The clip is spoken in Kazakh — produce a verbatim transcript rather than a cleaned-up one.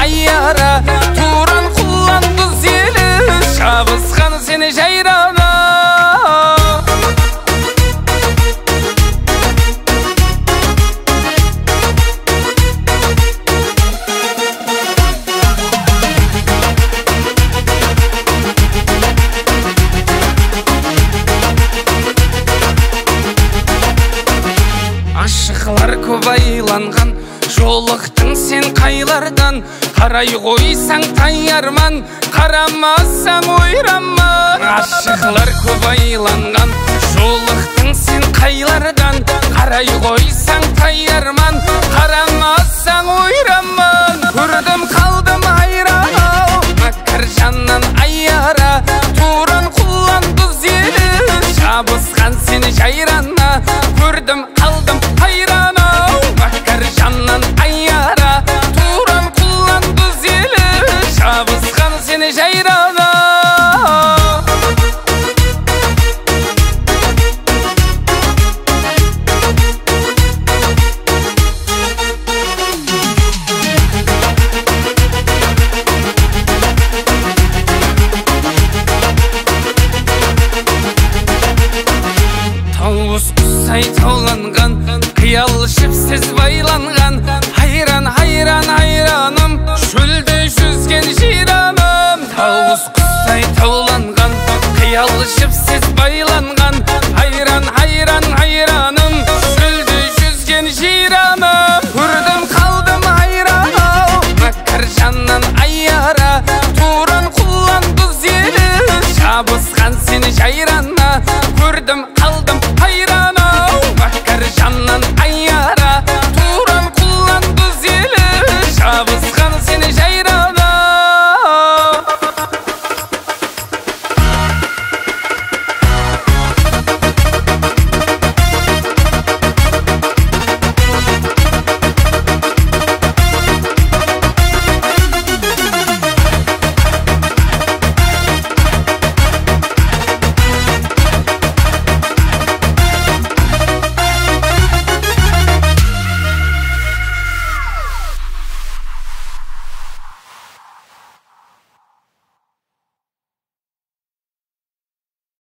айяра, туран құлан құз елі, шабысқан сені жайрана. Ашықлар көп айланған, жолықтың сен қайлардан. Қарай қойсаң таярман, қарамасаң ойраман. Ашықлар көп айланған, жолықтың сен қайлардан. Қарай қойсаң таярман, қарамасаң ойраман. Көрдім қалдым айрау, макар жаннан айяра, туран құлан құз елі, шабысқан сені жайрана. Көрдім қалдым айрана, макар жаннан айяра, туран құлан құз елі, шабысқан сені жайрана. Тауыз құсай тауланған, қиял шіпсіз байланған. Хайран, хайран, хайраным, шөлде жүзген жираным. Тауыз құсай тауланған, қиял шіпсіз байланған.